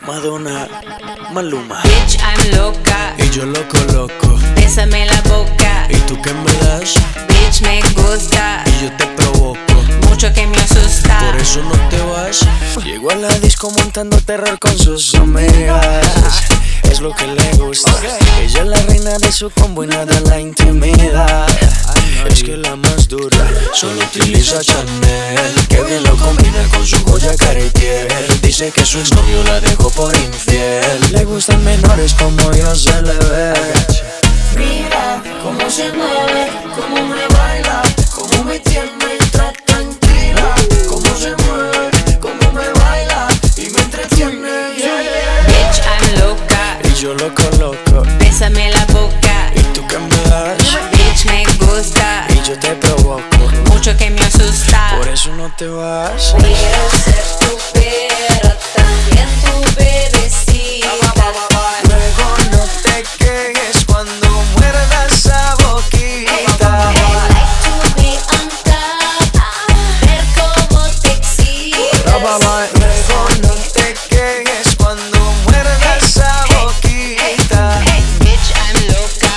Madonna, Maluma. Bitch, I'm loca. Y yo loco, loco. Bésame la boca. ¿Y tú qué me das? Bitch, me gusta. Y yo te provoco. Mucho que me asusta. Por eso no te vas. Llego a la disco montando terror con sus amigas. Es lo que le gusta. Ella es la reina de su combo y nada la intimida. Es que la más dura solo utiliza Chanel. Que bien lo combina con su joya Cartier. Dice que su exnovio la dejó por infiel. Le gustan menores como yo se le ve. Mira cómo se mueve, cómo me baila, cómo me tiene y está tranquila. Cómo se mueve, cómo me baila y me entretiene. Yeah. Bitch, I'm loca. Y yo loco, loco. Bésame la boca. ¿Y tú qué me das? Bitch, me gusta. Y yo te provoco. Mucho que me asusta. Por eso no te vas. Quiero ser tu perra, también tu bebecita. Luego no te quejes cuando muerdas esa boquita. I like to be on top, ver cómo te excita. Luego no te quejes cuando muerdas esa boquita. Bitch, I'm loca,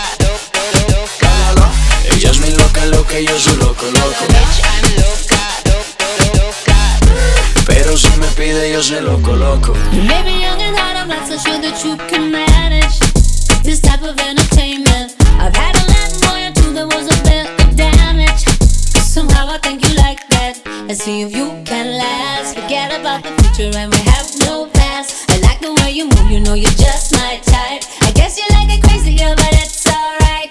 loca. Ella es mi loca, loca y yo soy loco, loco. Bitch, I'm loca, loca. Pero si me pide yo soy loco, loco. You may be young and hot, I'm not so sure that you can manage this type of entertainment. I've had a lot more too, there was a bit of damage. Somehow I think you like that. Let's see if you can last. Forget about the future and we have no past. I like the way you move, you know you're just my type. I guess you like it crazy, girl, but it's alright.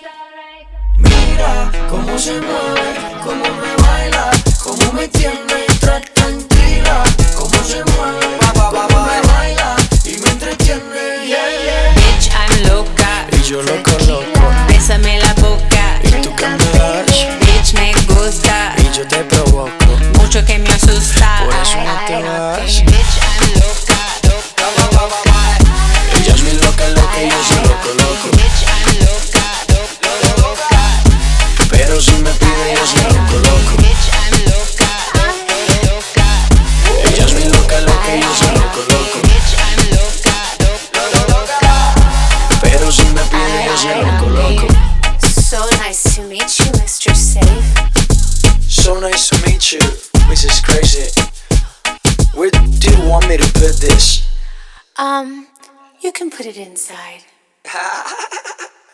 Mira cómo se mueve, cómo me baila, cómo me tiene y está tranquila. Cómo se mueve, cómo me baila y me entretiene. Yeah, yeah. Bitch, I'm loca. Y yo loco, loco. Bésame la boca. ¿Y tú qué me das? Bitch, me gusta. Y yo te provoco. Mucho que me asusta. Por eso no te vas. Bitch, I'm loca, loca. Ella es mi loca, loca y yo soy loco, loco. Bitch, I'm loca, loca. Pero si me pide yo soy loco, loco. Bitch, I'm loca, loca. Ella es mi loca, loca y yo soy loco, loco. Bitch, I'm loca, loca. Pero si me pide yo soy loco, loco. So nice to meet you, Mr. Safe. So nice to meet you, Mrs. Crazy. Where do you want me to put this? You can put it inside.